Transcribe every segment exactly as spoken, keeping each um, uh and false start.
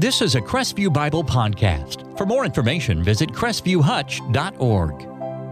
This is a Crestview Bible podcast. For more information, visit crestview hutch dot org.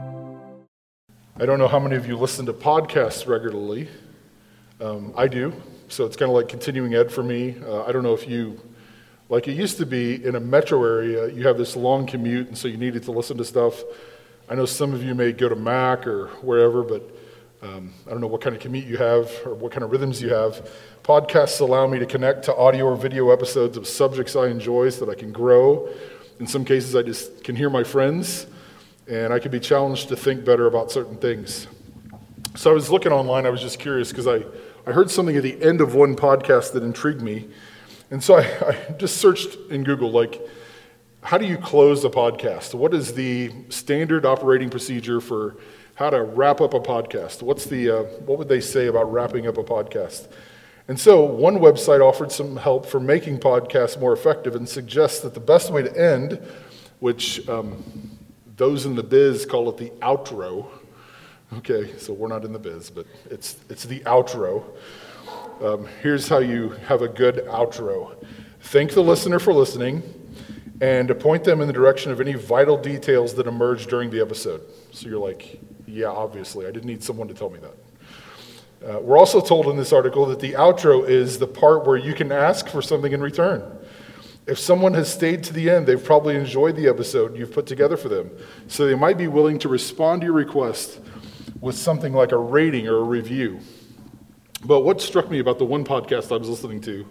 I don't know how many of you listen to podcasts regularly. Um, I do, so it's kind of like continuing ed for me. Uh, I don't know if you, like it used to be in a metro area, you have this long commute, and so you needed to listen to stuff. I know some of you may go to Mac or wherever, but um, I don't know what kind of commute you have or what kind of rhythms you have. Podcasts allow me to connect to audio or video episodes of subjects I enjoy so that I can grow. In some cases, I just can hear my friends, and I can be challenged to think better about certain things. So I was looking online, I was just curious because I, I heard something at the end of one podcast that intrigued me. And so I, I just searched in Google, like, how do you close a podcast? What is the standard operating procedure for how to wrap up a podcast? What's the uh, what would they say about wrapping up a podcast? And so one website offered some help for making podcasts more effective and suggests that the best way to end, which um, those in the biz call it the outro. Okay, so we're not in the biz, but it's it's the outro. Um, here's how you have a good outro. Thank the listener for listening and point them in the direction of any vital details that emerge during the episode. So you're like, yeah, obviously, I didn't need someone to tell me that. Uh, we're also told in this article that the outro is the part where you can ask for something in return. If someone has stayed to the end, they've probably enjoyed the episode you've put together for them. So they might be willing to respond to your request with something like a rating or a review. But what struck me about the one podcast I was listening to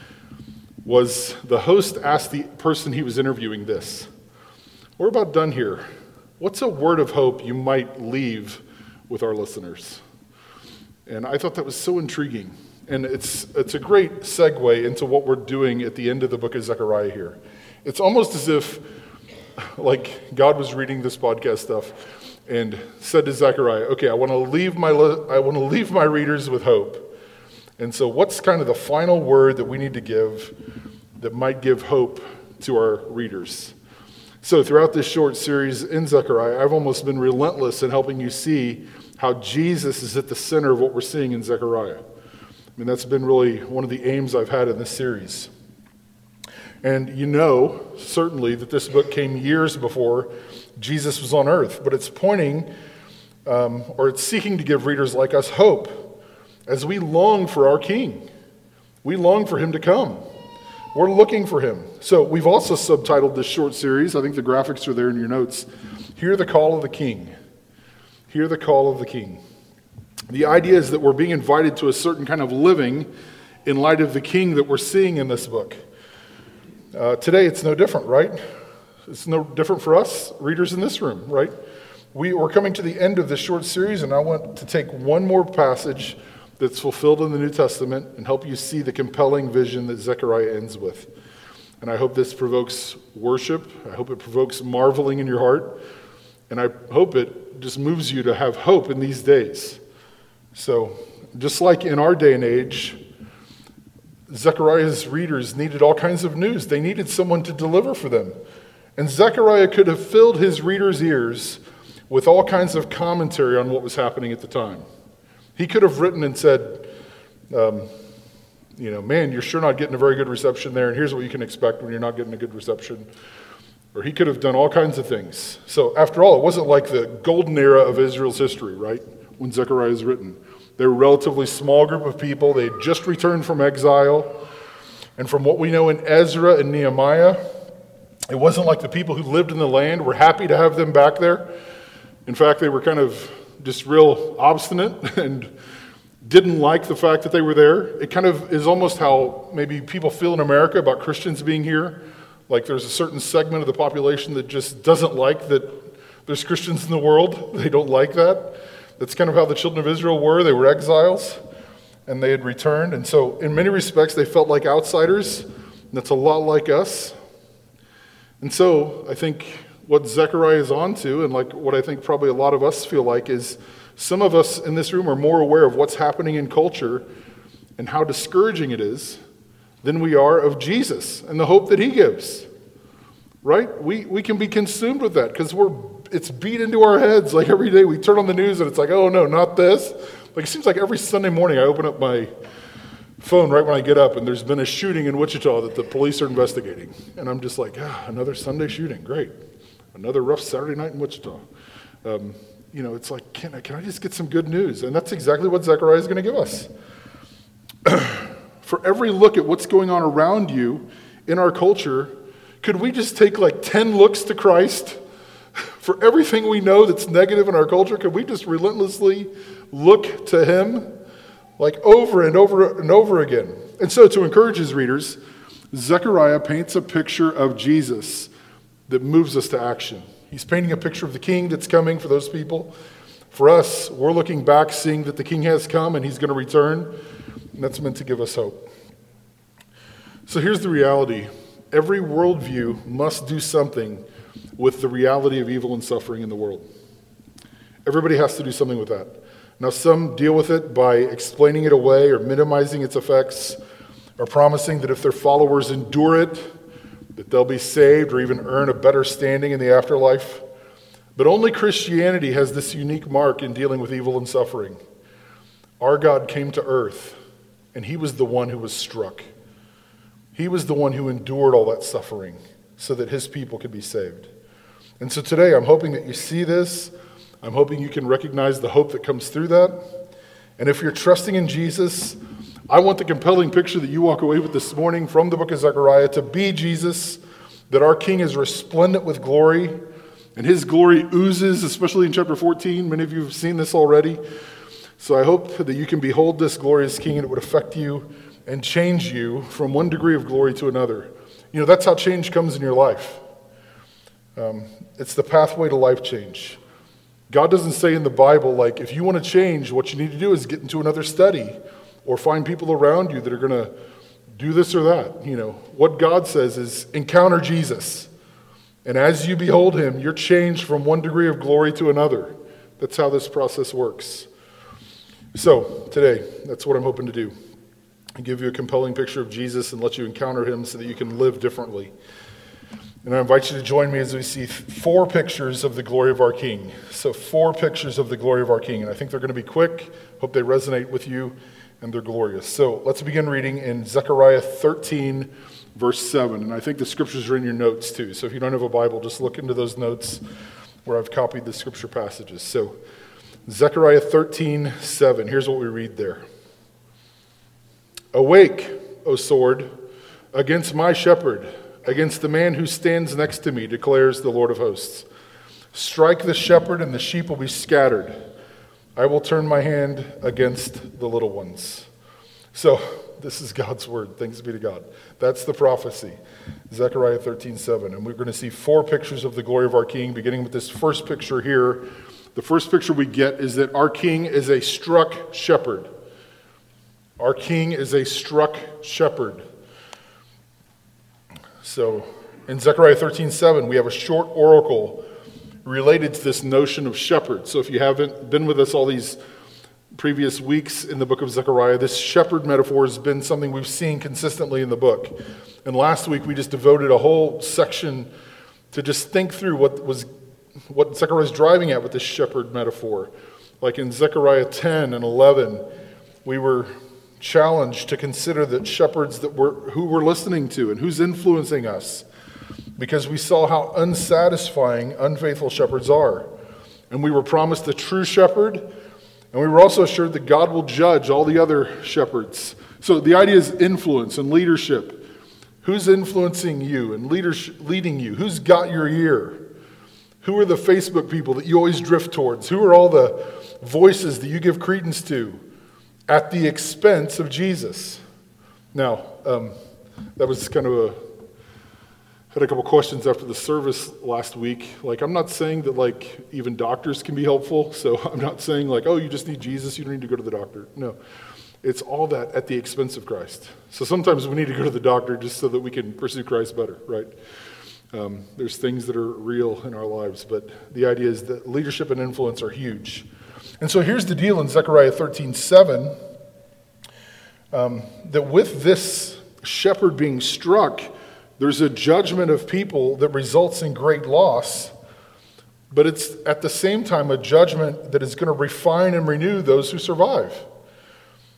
was the host asked the person he was interviewing this: we're about done here. What's a word of hope you might leave with our listeners? And I thought that was so intriguing. And it's it's a great segue into what we're doing at the end of the book of Zechariah here. It's almost as if, like, God was reading this podcast stuff and said to Zechariah, okay, I want to leave my I want to leave my readers with hope. And so what's kind of the final word that we need to give that might give hope to our readers? So throughout this short series in Zechariah, I've almost been relentless in helping you see how Jesus is at the center of what we're seeing in Zechariah. I mean, that's been really one of the aims I've had in this series. And you know, certainly, that this book came years before Jesus was on earth, but it's pointing, um, or it's seeking to give readers like us hope as we long for our King. We long for him to come. We're looking for him. So we've also subtitled this short series, I think the graphics are there in your notes, Hear the Call of the King. Hear the Call of the King. The idea is that we're being invited to a certain kind of living in light of the King that we're seeing in this book. Uh, today it's no different, right? It's no different for us, readers in this room, right? We, we're coming to the end of this short series, and I want to take one more passage that's fulfilled in the New Testament and help you see the compelling vision that Zechariah ends with. And I hope this provokes worship. I hope it provokes marveling in your heart. And I hope it just moves you to have hope in these days. So, just like in our day and age, Zechariah's readers needed all kinds of news. They needed someone to deliver for them. And Zechariah could have filled his readers' ears with all kinds of commentary on what was happening at the time. He could have written and said, um, you know, man, you're sure not getting a very good reception there, and here's what you can expect when you're not getting a good reception. Or he could have done all kinds of things. So after all, it wasn't like the golden era of Israel's history, right, when Zechariah is written. They were a relatively small group of people. They had just returned from exile. And from what we know in Ezra and Nehemiah, it wasn't like the people who lived in the land were happy to have them back there. In fact, they were kind of just real obstinate and didn't like the fact that they were there. It kind of is almost how maybe people feel in America about Christians being here. Like there's a certain segment of the population that just doesn't like that there's Christians in the world. They don't like that. That's kind of how the children of Israel were. They were exiles, and they had returned. And so in many respects, they felt like outsiders. And that's a lot like us. And so I think what Zechariah is onto, and like what I think probably a lot of us feel like, is some of us in this room are more aware of what's happening in culture and how discouraging it is than we are of Jesus and the hope that he gives, right? We we can be consumed with that because we're it's beat into our heads. Like every day we turn on the news and it's like, oh no, not this. Like it seems like every Sunday morning I open up my phone right when I get up, and there's been a shooting in Wichita that the police are investigating. And I'm just like, ah, another Sunday shooting, great. Another rough Saturday night in Wichita. Um, you know, it's like, can I, can I just get some good news? And that's exactly what Zechariah is going to give us. For every look at what's going on around you in our culture, could we just take like ten looks to Christ? For everything we know that's negative in our culture, could we just relentlessly look to him? Like over and over and over again. And so to encourage his readers, Zechariah paints a picture of Jesus that moves us to action. He's painting a picture of the king that's coming for those people. For us, we're looking back, seeing that the king has come and he's going to return. And that's meant to give us hope. So here's the reality. Every worldview must do something with the reality of evil and suffering in the world. Everybody has to do something with that. Now, some deal with it by explaining it away or minimizing its effects, or promising that if their followers endure it, that they'll be saved or even earn a better standing in the afterlife. But only Christianity has this unique mark in dealing with evil and suffering. Our God came to earth, and he was the one who was struck. He was the one who endured all that suffering so that his people could be saved. And so today, I'm hoping that you see this. I'm hoping you can recognize the hope that comes through that. And if you're trusting in Jesus, I want the compelling picture that you walk away with this morning from the book of Zechariah to be Jesus, that our King is resplendent with glory, and his glory oozes, especially in chapter fourteen. Many of you have seen this already. So I hope that you can behold this glorious King and it would affect you and change you from one degree of glory to another. You know, that's how change comes in your life. Um, it's the pathway to life change. God doesn't say in the Bible, like, if you want to change, what you need to do is get into another study or find people around you that are going to do this or that. You know, what God says is encounter Jesus. And as you behold him, you're changed from one degree of glory to another. That's how this process works. So today, that's what I'm hoping to do. Give you a compelling picture of Jesus and let you encounter him so that you can live differently. And I invite you to join me as we see four pictures of the glory of our King. So four pictures of the glory of our King. And I think they're going to be quick. Hope they resonate with you, and they're glorious. So let's begin reading in Zechariah thirteen, verse seven. And I think the scriptures are in your notes too. So if you don't have a Bible, just look into those notes where I've copied the scripture passages. So Zechariah thirteen, seven. Here's what we read there. Awake, O sword, against my shepherd, against the man who stands next to me, declares the Lord of hosts. Strike the shepherd, and the sheep will be scattered. I will turn my hand against the little ones. So, this is God's word. Thanks be to God. That's the prophecy. Zechariah thirteen, seven. And we're going to see four pictures of the glory of our King, beginning with this first picture here. The first picture we get is that our King is a struck shepherd. Our King is a struck shepherd. So, in Zechariah thirteen, seven, we have a short oracle related to this notion of shepherd. So if you haven't been with us all these previous weeks in the book of Zechariah, this shepherd metaphor has been something we've seen consistently in the book. And last week we just devoted a whole section to just think through what was what Zechariah is driving at with this shepherd metaphor. Like in Zechariah ten and eleven, we were challenged to consider the shepherds that we're, who we're listening to and who's influencing us, because we saw how unsatisfying unfaithful shepherds are. And we were promised a true shepherd, and we were also assured that God will judge all the other shepherds. So the idea is influence and leadership. Who's influencing you and leadership, leading you? Who's got your ear? Who are the Facebook people that you always drift towards? Who are all the voices that you give credence to at the expense of Jesus? Now, um, that was kind of a, had a couple questions after the service last week. Like, I'm not saying that, like, even doctors can be helpful. So I'm not saying, like, oh, you just need Jesus, you don't need to go to the doctor. No, it's all that at the expense of Christ. So sometimes we need to go to the doctor just so that we can pursue Christ better, right? Um, there's things that are real in our lives, but the idea is that leadership and influence are huge. And so here's the deal in Zechariah thirteen, seven, um, that with this shepherd being struck, there's a judgment of people that results in great loss, but it's at the same time a judgment that is going to refine and renew those who survive.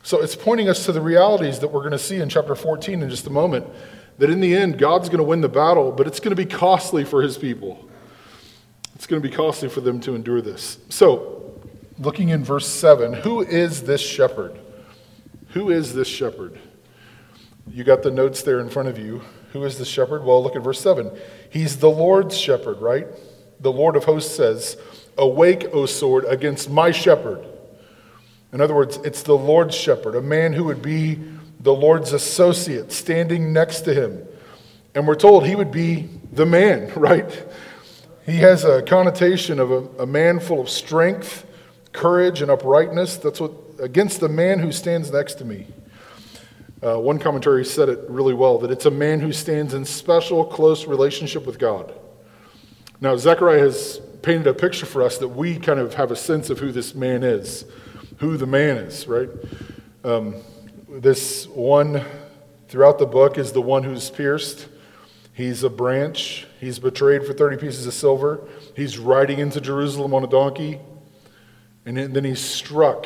So it's pointing us to the realities that we're going to see in chapter fourteen in just a moment, that in the end, God's going to win the battle, but it's going to be costly for his people. It's going to be costly for them to endure this. So, looking in verse seven, who is this shepherd? Who is this shepherd? You got the notes there in front of you. Who is the shepherd? Well, look at verse seven. He's the Lord's shepherd, right? The Lord of hosts says, "Awake, O sword, against my shepherd." In other words, it's the Lord's shepherd, a man who would be the Lord's associate, standing next to him. And we're told he would be the man, right? He has a connotation of a, a man full of strength, courage, and uprightness. That's what, against the man who stands next to me. Uh, one commentary said it really well, that it's a man who stands in special, close relationship with God. Now, Zechariah has painted a picture for us that we kind of have a sense of who this man is, who the man is, right? Um, this one throughout the book is the one who's pierced. He's a branch. He's betrayed for thirty pieces of silver. He's riding into Jerusalem on a donkey. And then he's struck.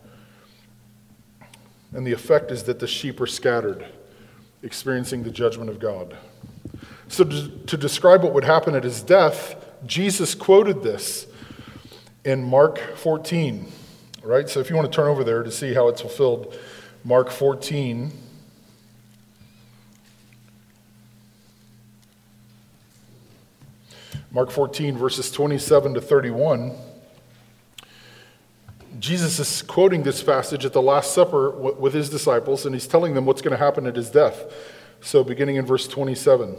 And the effect is that the sheep are scattered, experiencing the judgment of God. So to, to describe what would happen at his death, Jesus quoted this in Mark fourteen. Right? So if you want to turn over there to see how it's fulfilled, Mark fourteen. Mark fourteen, verses twenty-seven to thirty-one. Jesus is quoting this passage at the Last Supper with his disciples, and he's telling them what's going to happen at his death. So beginning in verse twenty-seven.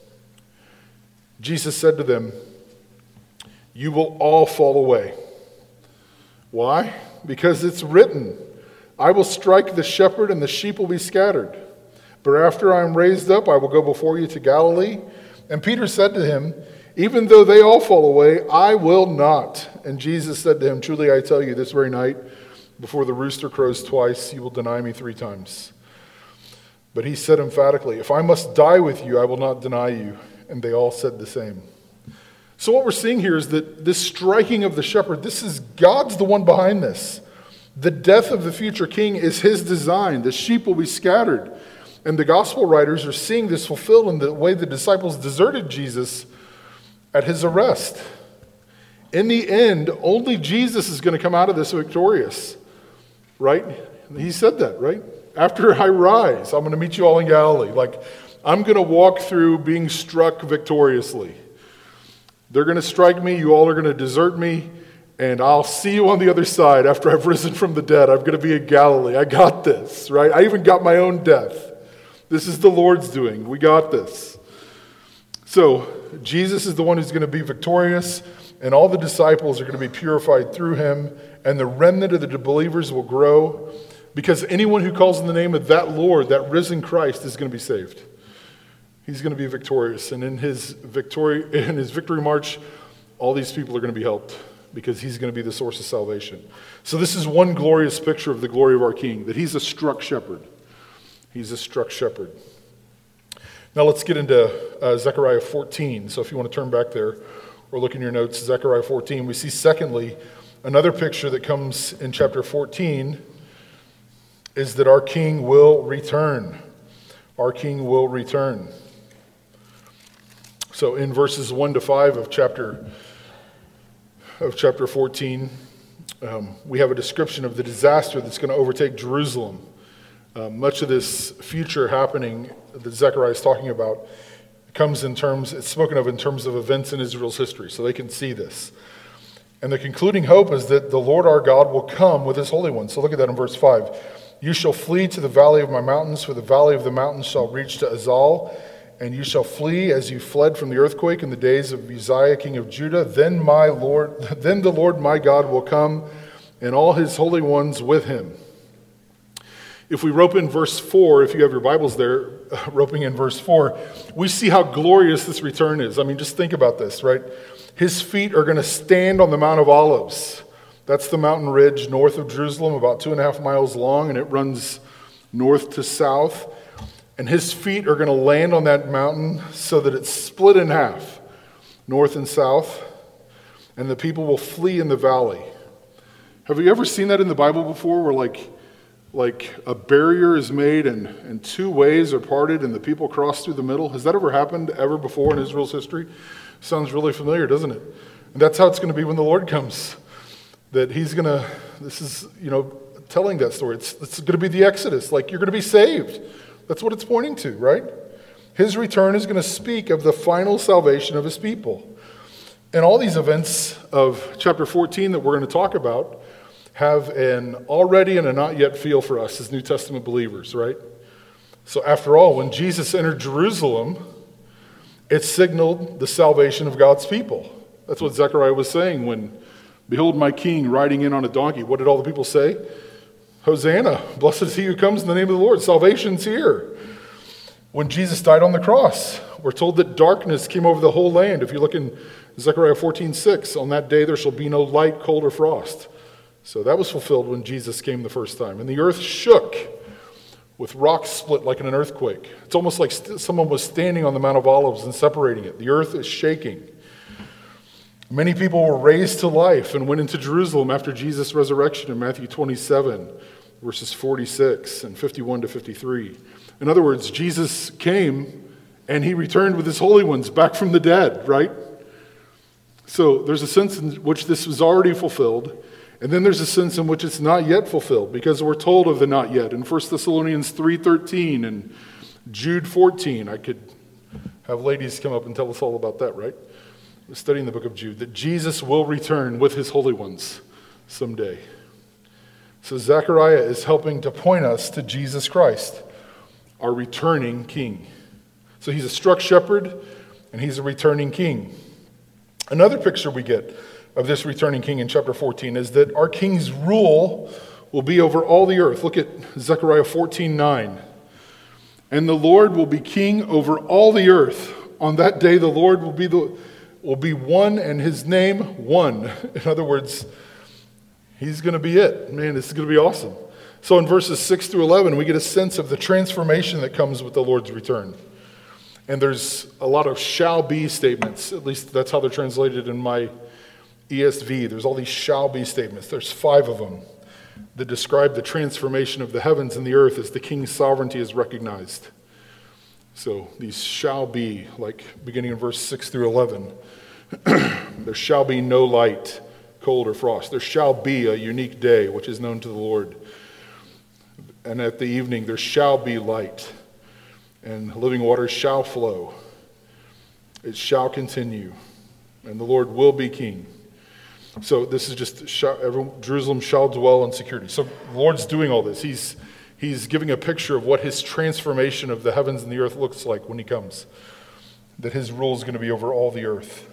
Jesus said to them, "You will all fall away." Why? Because it's written, "I will strike the shepherd and the sheep will be scattered. But after I am raised up, I will go before you to Galilee." And Peter said to him, "Even though they all fall away, I will not." And Jesus said to him, "Truly I tell you, this very night, before the rooster crows twice, you will deny me three times." But he said emphatically, "If I must die with you, I will not deny you." And they all said the same. So what we're seeing here is that this striking of the shepherd, this is God's the one behind this. The death of the future king is his design. The sheep will be scattered. And the gospel writers are seeing this fulfilled in the way the disciples deserted Jesus at his arrest. In the end, only Jesus is going to come out of this victorious. Right? He said that, right? After I rise, I'm going to meet you all in Galilee. Like, I'm going to walk through being struck victoriously. They're going to strike me, you all are going to desert me, and I'll see you on the other side after I've risen from the dead. I'm going to be in Galilee. I got this, right? I even got my own death. This is the Lord's doing. We got this. So, Jesus is the one who's going to be victorious, and all the disciples are going to be purified through him, and the remnant of the believers will grow, because anyone who calls in the name of that Lord, that risen Christ, is going to be saved. He's going to be victorious, and in his victory, in his victory march, all these people are going to be helped because he's going to be the source of salvation. So this is one glorious picture of the glory of our King, that he's a struck shepherd. He's a struck shepherd. Now let's get into uh, Zechariah fourteen. So if you want to turn back there or look in your notes, Zechariah fourteen, we see secondly, another picture that comes in chapter fourteen is that our King will return. Our King will return. So in verses one to five of chapter of chapter fourteen, um, we have a description of the disaster that's going to overtake Jerusalem. Uh, much of this future happening that Zechariah is talking about comes in terms, it's spoken of in terms of events in Israel's history, so they can see this. And the concluding hope is that the Lord our God will come with his Holy One. So look at that in verse five. "You shall flee to the valley of my mountains, for the valley of the mountains shall reach to Azal, and you shall flee as you fled from the earthquake in the days of Uzziah, king of Judah. Then my Lord, then the Lord my God will come, and all his holy ones with him." If we rope in verse four, if you have your Bibles there, roping in verse four, we see how glorious this return is. I mean, just think about this, right? His feet are going to stand on the Mount of Olives. That's the mountain ridge north of Jerusalem, about two and a half miles long, and it runs north to south. And his feet are going to land on that mountain so that it's split in half, north and south, and the people will flee in the valley. Have you ever seen that in the Bible before, where like like a barrier is made and, and two ways are parted and the people cross through the middle? Has that ever happened ever before in Israel's history? Sounds really familiar, doesn't it? And that's how it's going to be when the Lord comes. That he's going to, this is, you know, telling that story. It's, it's going to be the Exodus, like you're going to be saved. That's what it's pointing to, right? His return is going to speak of the final salvation of his people. And all these events of chapter fourteen that we're going to talk about have an already and a not yet feel for us as New Testament believers, right? So after all, when Jesus entered Jerusalem, it signaled the salvation of God's people. That's what Zechariah was saying when, behold my king riding in on a donkey. What did all the people say? Hosanna, blessed is he who comes in the name of the Lord. Salvation's here. When Jesus died on the cross, we're told that darkness came over the whole land. If you look in Zechariah fourteen six, on that day there shall be no light, cold, or frost. So that was fulfilled when Jesus came the first time. And the earth shook with rocks split like in an earthquake. It's almost like st- someone was standing on the Mount of Olives and separating it. The earth is shaking. Many people were raised to life and went into Jerusalem after Jesus' resurrection in Matthew twenty-seven, verses forty-six and fifty-one to fifty-three. In other words, Jesus came and he returned with his holy ones back from the dead, right? So there's a sense in which this was already fulfilled, and then there's a sense in which it's not yet fulfilled, because we're told of the not yet in First Thessalonians three thirteen and Jude fourteen. I could have ladies come up and tell us all about that, right? We're studying the book of Jude, that Jesus will return with his holy ones someday. So Zechariah is helping to point us to Jesus Christ, our returning king. So he's a struck shepherd, and he's a returning king. Another picture we get of this returning king in chapter fourteen is that our king's rule will be over all the earth. Look at Zechariah fourteen nine. And the Lord will be king over all the earth. On that day the Lord will be the will be one, and his name one. In other words, he's going to be it. Man, this is going to be awesome. So in verses six through eleven, we get a sense of the transformation that comes with the Lord's return. And there's a lot of shall be statements. At least that's how they're translated in my E S V. There's all these shall be statements. There's five of them that describe the transformation of the heavens and the earth as the king's sovereignty is recognized. So these shall be, like beginning in verse six through eleven, there shall be no light, cold, or frost. There shall be a unique day, which is known to the Lord. And at the evening there shall be light, and living waters shall flow. It shall continue, and the Lord will be king. So this is just, shall, everyone, Jerusalem shall dwell in security. So the Lord's doing all this. He's He's giving a picture of what his transformation of the heavens and the earth looks like when he comes. That his rule is going to be over all the earth.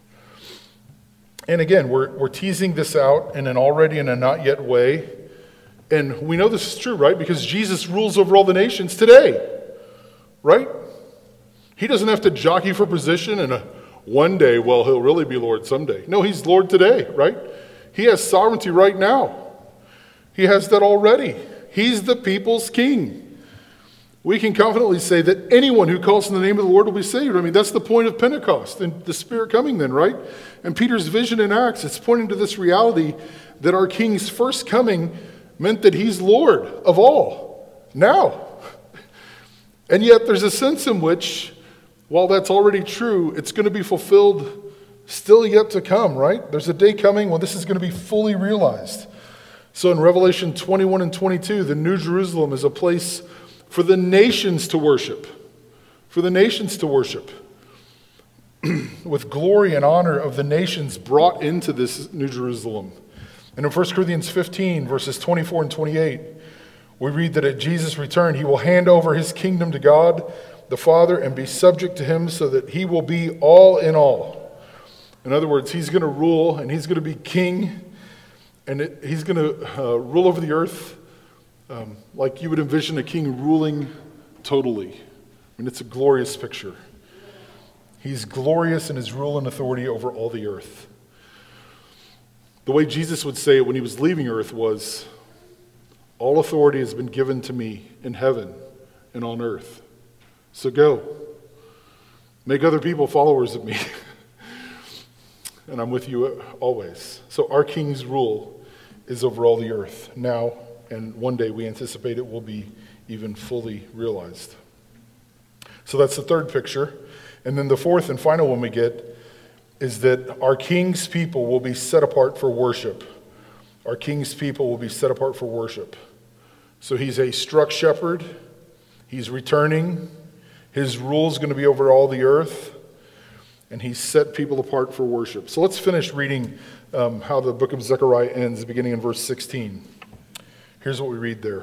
And again, we're, we're teasing this out in an already and a not yet way. And we know this is true, right? Because Jesus rules over all the nations today. Right? He doesn't have to jockey for position and a, one day, well, he'll really be Lord someday. No, he's Lord today, right? He has sovereignty right now. He has that already. He's the people's king. We can confidently say that anyone who calls in the name of the Lord will be saved. I mean, that's the point of Pentecost and the Spirit coming then, right? And Peter's vision in Acts, it's pointing to this reality that our king's first coming meant that he's Lord of all, now. And yet there's a sense in which, while that's already true, it's going to be fulfilled still yet to come, right? There's a day coming when this is going to be fully realized. So in Revelation twenty-one and twenty-two, the New Jerusalem is a place for the nations to worship. For the nations to worship. With glory and honor of the nations brought into this New Jerusalem. And in First Corinthians fifteen, verses twenty-four and twenty-eight, we read that at Jesus' return, he will hand over his kingdom to God, the Father, and be subject to him so that he will be all in all. In other words, he's going to rule and he's going to be king. And it, he's going to uh, rule over the earth um, like you would envision a king ruling totally. I mean, it's a glorious picture. He's glorious in his rule and authority over all the earth. The way Jesus would say it when he was leaving earth was, all authority has been given to me in heaven and on earth. So go. Make other people followers of me. And I'm with you always. So our king's rule is over all the earth, now and one day we anticipate it will be even fully realized. So that's the third picture. And then the fourth and final one we get is that our King's people will be set apart for worship. Our King's people will be set apart for worship. So he's a struck shepherd. He's returning. His rule is going to be over all the earth. And he's set people apart for worship. So let's finish reading um, how the book of Zechariah ends, beginning in verse sixteen. Here's what we read there.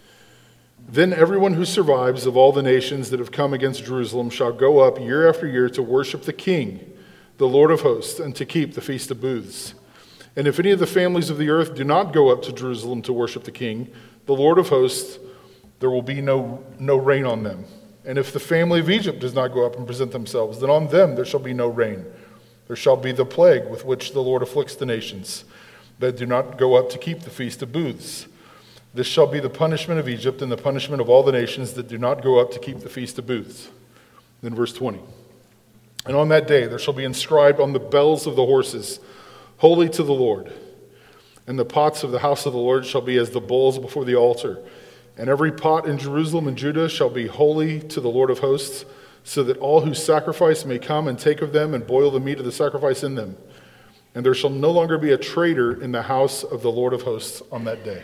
Then everyone who survives of all the nations that have come against Jerusalem shall go up year after year to worship the King, the Lord of hosts, and to keep the Feast of Booths. And if any of the families of the earth do not go up to Jerusalem to worship the King, the Lord of hosts, there will be no, no rain on them. And if the family of Egypt does not go up and present themselves, then on them there shall be no rain. There shall be the plague with which the Lord afflicts the nations that do not go up to keep the Feast of Booths. This shall be the punishment of Egypt and the punishment of all the nations that do not go up to keep the Feast of Booths. Then verse twenty. And on that day there shall be inscribed on the bells of the horses, Holy to the Lord. And the pots of the house of the Lord shall be as the bowls before the altar. And every pot in Jerusalem and Judah shall be holy to the Lord of hosts, so that all who sacrifice may come and take of them and boil the meat of the sacrifice in them. And there shall no longer be a traitor in the house of the Lord of hosts on that day.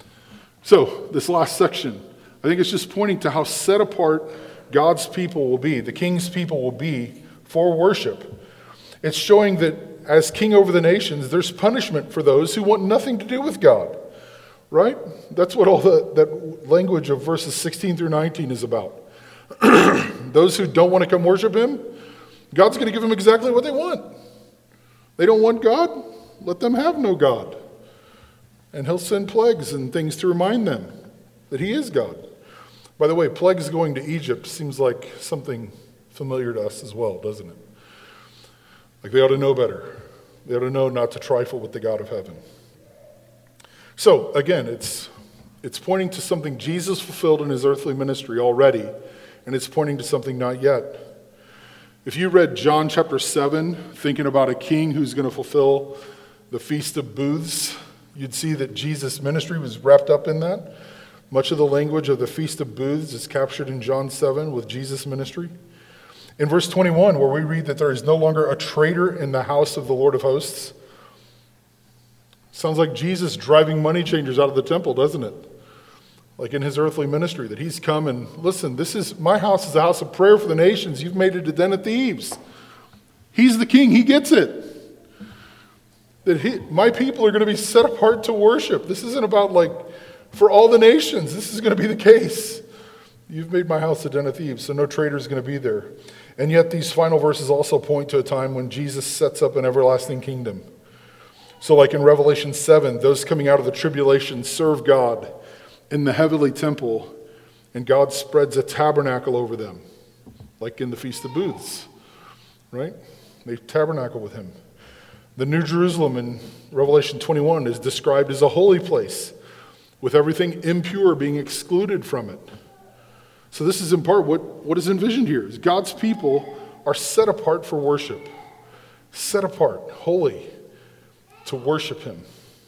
So, this last section, I think it's just pointing to how set apart God's people will be, the King's people will be for worship. It's showing that as king over the nations, there's punishment for those who want nothing to do with God, right? That's what all the, that language of verses sixteen through nineteen is about. Those who don't want to come worship him, God's going to give them exactly what they want. They don't want God? Let them have no God. And he'll send plagues and things to remind them that he is God. By the way, plagues going to Egypt seems like something familiar to us as well, doesn't it? Like they ought to know better. They ought to know not to trifle with the God of heaven. So, again, it's, it's pointing to something Jesus fulfilled in his earthly ministry already, and it's pointing to something not yet. If you read John chapter seven, thinking about a king who's going to fulfill the Feast of Booths, you'd see that Jesus' ministry was wrapped up in that. Much of the language of the Feast of Booths is captured in John seven with Jesus' ministry. In verse twenty-one, where we read that there is no longer a traitor in the house of the Lord of hosts, sounds like Jesus driving money changers out of the temple, doesn't it? Like in his earthly ministry, that he's come and, listen, this is, my house is a house of prayer for the nations. You've made it a den of thieves. He's the king. He gets it. That he, my people are going to be set apart to worship. This isn't about like, for all the nations, this is going to be the case. You've made my house a den of thieves, so no traitor is going to be there. And yet these final verses also point to a time when Jesus sets up an everlasting kingdom. So like in Revelation seven, those coming out of the tribulation serve God in the heavenly temple, and God spreads a tabernacle over them, like in the Feast of Booths, right? They tabernacle with him. The New Jerusalem in Revelation twenty-one is described as a holy place, with everything impure being excluded from it. So this is in part what, what is envisioned here, is God's people are set apart for worship, set apart, holy, to worship him.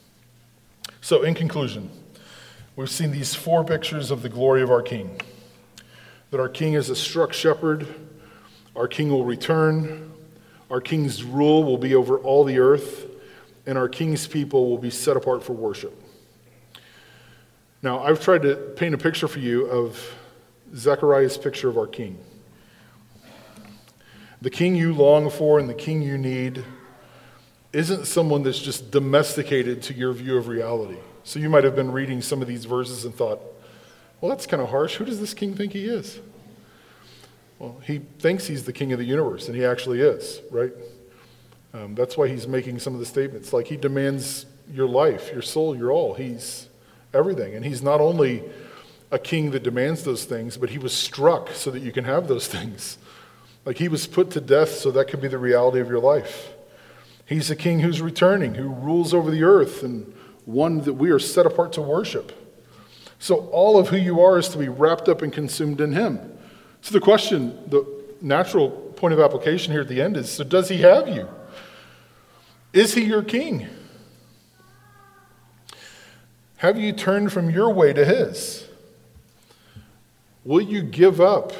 So in conclusion, we've seen these four pictures of the glory of our King. That our King is a struck shepherd, our King will return, our King's rule will be over all the earth, and our King's people will be set apart for worship. Now, I've tried to paint a picture for you of Zechariah's picture of our King. The King you long for and the King you need isn't someone that's just domesticated to your view of reality. So you might have been reading some of these verses and thought, well, that's kind of harsh. Who does this king think he is? Well, he thinks he's the king of the universe, and he actually is, right? Um, that's why he's making some of the statements. Like, he demands your life, your soul, your all. He's everything. And he's not only a king that demands those things, but he was struck so that you can have those things. Like, he was put to death so that could be the reality of your life. He's a king who's returning, who rules over the earth, and one that we are set apart to worship. So all of who you are is to be wrapped up and consumed in him. So the question, the natural point of application here at the end is, so does he have you? Is he your king? Have you turned from your way to his? Will you give up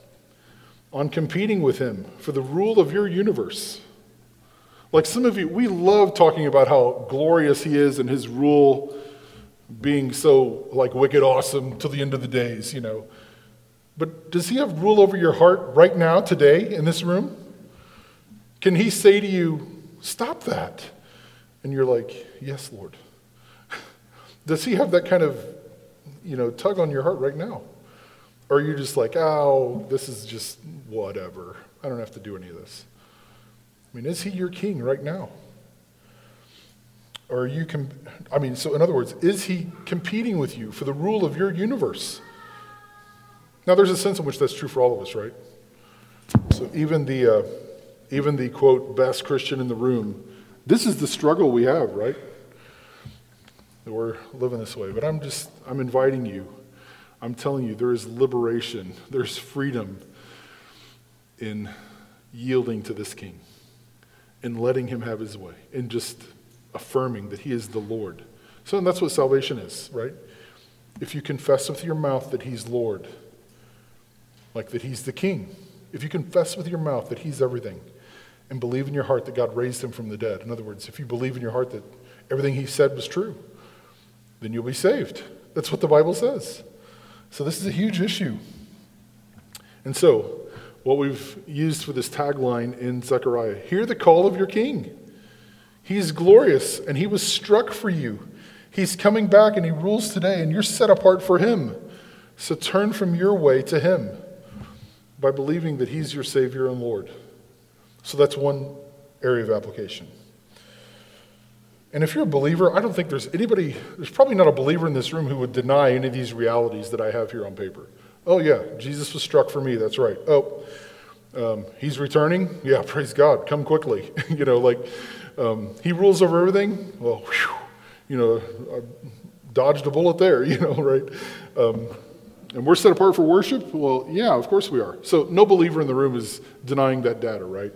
on competing with him for the rule of your universe? Like some of you, we love talking about how glorious he is and his rule being so like wicked awesome till the end of the days, you know. But does he have rule over your heart right now, today, in this room? Can he say to you, stop that? And you're like, yes, Lord. Does he have that kind of, you know, tug on your heart right now? Or are you just like, oh, this is just whatever. I don't have to do any of this. I mean, is he your king right now? Or are you, com- I mean, so in other words, is he competing with you for the rule of your universe? Now, there's a sense in which that's true for all of us, right? So even the, uh, even the, quote, best Christian in the room, this is the struggle we have, right? That we're living this way. But I'm just, I'm inviting you. I'm telling you, there is liberation. There's freedom in yielding to this king and letting him have his way and just affirming that he is the Lord. So and that's what salvation is, right? If you confess with your mouth that he's Lord, like that he's the king, if you confess with your mouth that he's everything and believe in your heart that God raised him from the dead, in other words, if you believe in your heart that everything he said was true, then you'll be saved. That's what the Bible says. So this is a huge issue. And so, what we've used for this tagline in Zechariah, hear the call of your king. He's glorious, and he was struck for you. He's coming back, and he rules today, and you're set apart for him. So turn from your way to him by believing that he's your Savior and Lord. So that's one area of application. And if you're a believer, I don't think there's anybody, there's probably not a believer in this room who would deny any of these realities that I have here on paper. Oh yeah, Jesus was struck for me, that's right. Oh, um, he's returning? Yeah, praise God, come quickly. you know, like, um, he rules over everything? Well, whew, you know, I dodged a bullet there, you know, right? Um, and we're set apart for worship? Well, yeah, of course we are. So no believer in the room is denying that data, right?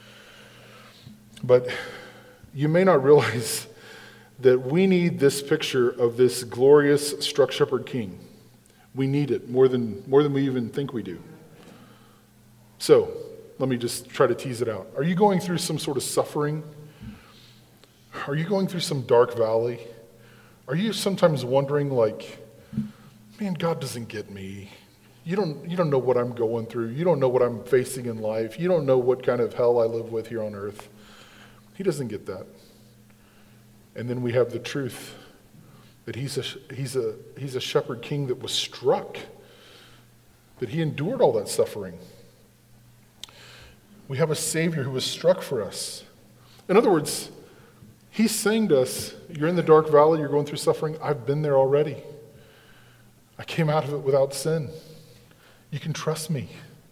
But you may not realize that we need this picture of this glorious struck shepherd king. We need it more than more than we even think we do. So, let me just try to tease it out. Are you going through some sort of suffering? Are you going through some dark valley? Are you sometimes wondering like, man, God doesn't get me. You don't you don't know what I'm going through. You don't know what I'm facing in life. You don't know what kind of hell I live with here on earth. He doesn't get that. And then we have the truth that he's a, he's a, he's a shepherd king that was struck, that he endured all that suffering. We have a Savior who was struck for us. In other words, he's saying to us, you're in the dark valley, you're going through suffering, I've been there already. I came out of it without sin. You can trust me.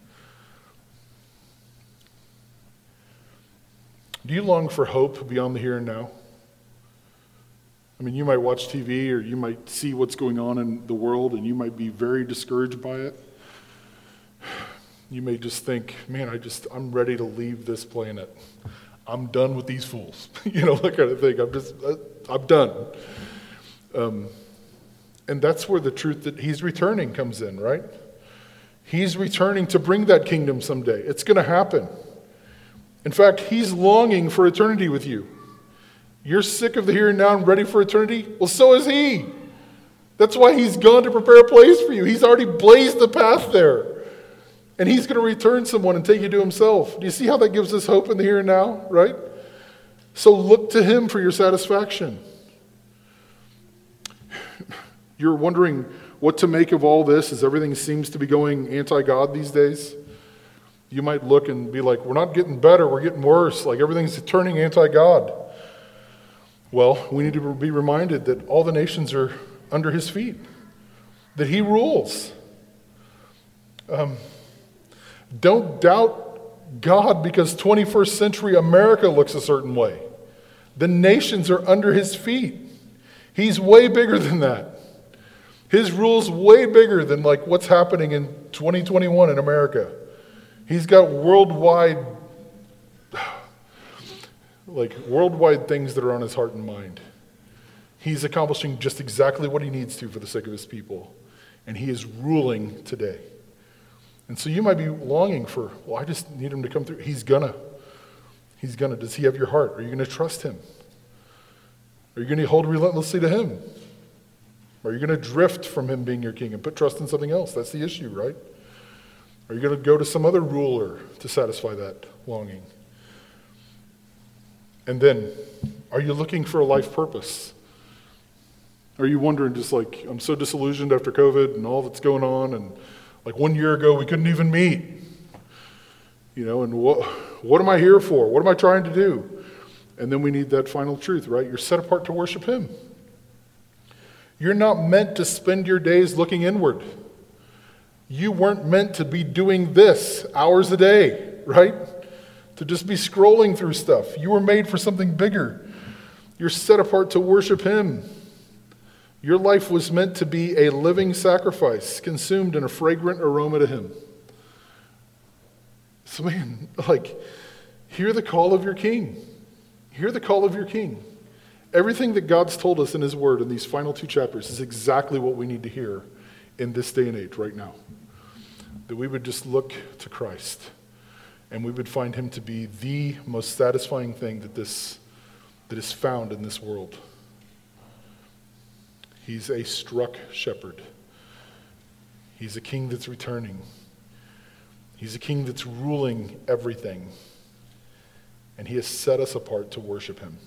Do you long for hope beyond the here and now? I mean, you might watch T V or you might see what's going on in the world and you might be very discouraged by it. You may just think, man, I just, I'm ready to leave this planet. I'm done with these fools. you know, that kind of thing. I'm just, I'm done. Um, and that's where the truth that he's returning comes in, right? He's returning to bring that kingdom someday. It's going to happen. In fact, he's longing for eternity with you. You're sick of the here and now and ready for eternity? Well, so is he. That's why he's gone to prepare a place for you. He's already blazed the path there. And he's going to return someone and take you to himself. Do you see how that gives us hope in the here and now, right? So look to him for your satisfaction. You're wondering what to make of all this as everything seems to be going anti-God these days? You might look and be like, we're not getting better, we're getting worse. Like everything's turning anti-God. Well, we need to be reminded that all the nations are under his feet, that he rules. Um, don't doubt God because twenty-first century America looks a certain way. The nations are under his feet. He's way bigger than that. His rule's way bigger than like what's happening in twenty twenty-one in America. He's got worldwide, like worldwide things that are on his heart and mind. He's accomplishing just exactly what he needs to for the sake of his people. And he is ruling today. And so you might be longing for, well, I just need him to come through. He's gonna. He's gonna. Does he have your heart? Are you gonna trust him? Are you gonna hold relentlessly to him? Are you gonna drift from him being your king and put trust in something else? That's the issue, right? Are you gonna go to some other ruler to satisfy that longing? And then, are you looking for a life purpose? Are you wondering, just like, I'm so disillusioned after COVID and all that's going on, and like one year ago we couldn't even meet, you know, and what, what am I here for? What am I trying to do? And then we need that final truth, right? You're set apart to worship him. You're not meant to spend your days looking inward. You weren't meant to be doing this hours a day, right? To just be scrolling through stuff. You were made for something bigger. You're set apart to worship him. Your life was meant to be a living sacrifice, consumed in a fragrant aroma to him. So man, like, hear the call of your king. Hear the call of your king. Everything that God's told us in his word in these final two chapters is exactly what we need to hear in this day and age right now. That we would just look to Christ and we would find him to be the most satisfying thing that this that is found in this world. He's a struck shepherd. He's a king that's returning. He's a king that's ruling everything. And he has set us apart to worship him.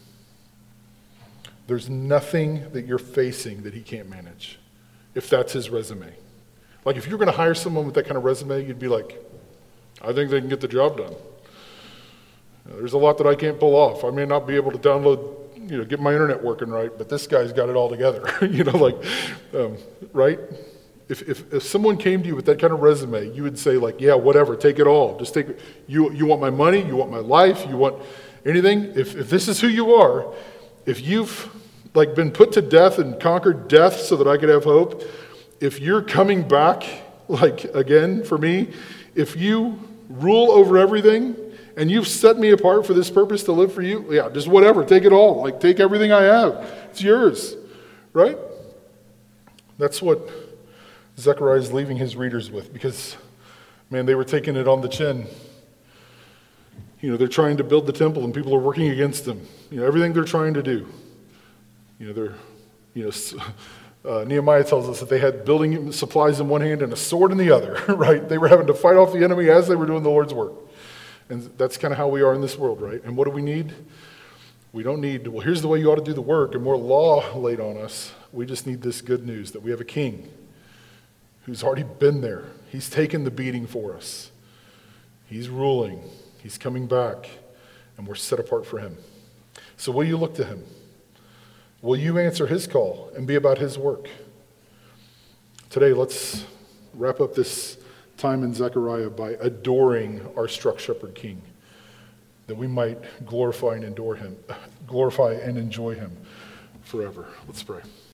There's nothing that you're facing that he can't manage, if that's his resume. Like, if you're going to hire someone with that kind of resume, you'd be like, I think they can get the job done. There's a lot that I can't pull off. I may not be able to download, you know, get my internet working right, but this guy's got it all together. you know, like, um, right? If, if if someone came to you with that kind of resume, you would say, like, yeah, whatever, take it all. Just take it. You, you want my money, you want my life, you want anything. If, if this is who you are, if you've, like, been put to death and conquered death so that I could have hope, if you're coming back, like, again, for me, if you rule over everything, and you've set me apart for this purpose to live for you, yeah, just whatever, take it all. Like, take everything I have. It's yours, right? That's what Zechariah is leaving his readers with, because, man, they were taking it on the chin. You know, they're trying to build the temple, and people are working against them. You know, everything they're trying to do. You know, they're, you know, uh, Nehemiah tells us that they had building supplies in one hand and a sword in the other, right? They were having to fight off the enemy as they were doing the Lord's work. And that's kind of how we are in this world, right? And what do we need? We don't need, well, here's the way you ought to do the work and more law laid on us. We just need this good news that we have a king who's already been there. He's taken the beating for us. He's ruling. He's coming back, and we're set apart for him. So will you look to him? Will you answer his call and be about his work? Today, let's wrap up this time in Zechariah by adoring our struck shepherd king, that we might glorify and adore him, glorify and enjoy him forever. Let's pray.